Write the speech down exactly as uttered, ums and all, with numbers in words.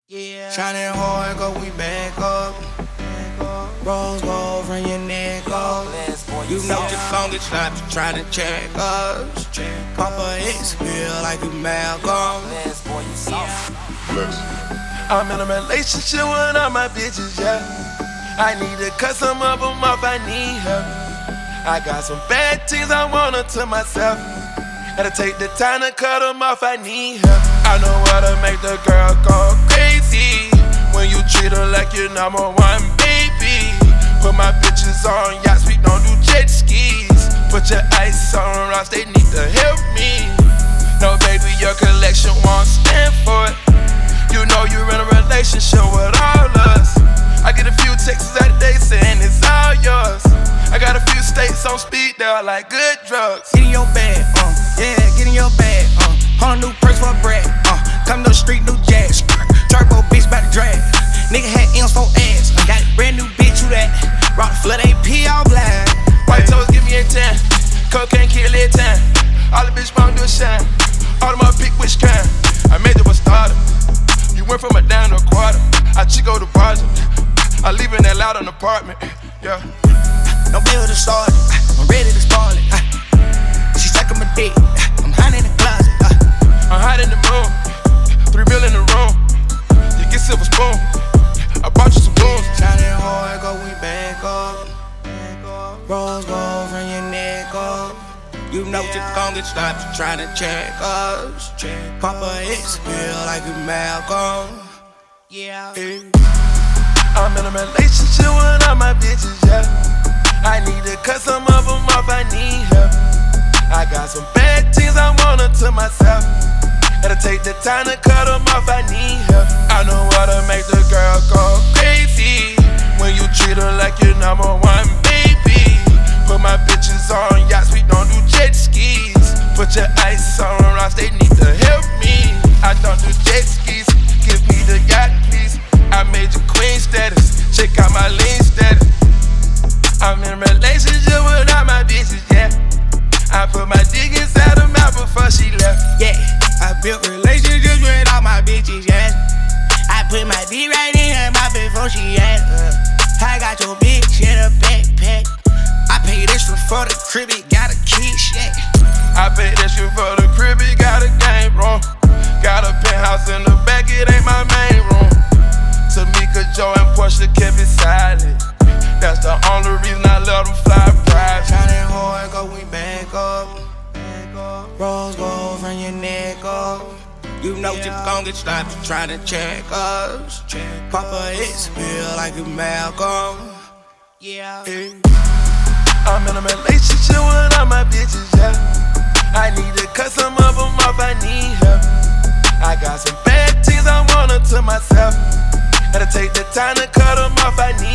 Yeah. Shining hard, go we back up. Rose gold from your neck up. You know you gon' get slapped, you tryna check us. Papa X feel like you Malcolm. I'm in a relationship with all my bitches, yeah. I need to cut some of them off, I need help. I got some bad things I want unto myself. Gotta take the time to cut them off, I need help. I know how to make the girl go crazy when you treat her like your number one baby. Put my bitches on yachts, we don't do jet skis. Put your ice on rocks, they need to help me. No baby, your collection won't stand for it. You know you're in a relationship with all us. I get a few texts out of day saying it's all yours. I got a few states on speed, they're like good drugs. Get in your bag, uh, yeah, get in your bag, uh. Hundred new perks for bread, uh. Come to the street, new jazz. Turbo bitch bout to drag. Nigga had M's for ass. Uh, got a brand new bitch, who that? Rock the flood A P all black. White toes give me a ten. Cocaine kill it ten. All the bitch want do a shine. All of my pick which kind. I made it a starter. You went from a down to a quarter. I Chico the project. I live in that loud an apartment. Yeah. No bill to start it. I'm ready to spoil it. She suckin' my dick. I'm hiding in the closet. I'm hiding in the room. Three mil in the room. You get silver spoon. I bought you some booze. Shining hard, go we back up. Rose gold from your neck up. You know you gon' get stopped, you tryna check us. Papa X feel like you Malcolm. Yeah. I'm in a relationship with all my bitches, yeah. I need to cut some of them off, I need help. I got some bad things I want unto myself. Gotta take the time to cut them off, I need help. I know how to make the girl go crazy when you treat her like your number one baby. Put my bitches on yachts, we don't do jet skis. Put your ice on rocks, they need to help me. I don't do jet skis, give me the yacht please. I made you queen status, check out my lean status. I'm in a relationship with all my bitches, yeah. I put my dick inside her mouth before she left. Yeah, I built relationships with all my bitches, yeah. I put my dick right in her mouth before she asked. Uh, I got your bitch in a backpack. I paid extra for the crib, it got a kiss, yeah. I paid extra for the crib, it got a game room. Got a penthouse in the back, it ain't my main room. Tamika, Joe, and Portia kept it silent. That's the only reason I let them fly private. Shining hard, go we back up. Rose gold from your neck up. You know you gon' get stopped, you tryna check us. Papa X feel like you Malcolm. Yeah. I'm in a relationship with all my bitches, yeah. I need to cut some of them off, I need help. I got some bad things I want unto myself. Gotta take the time to cut them off, I need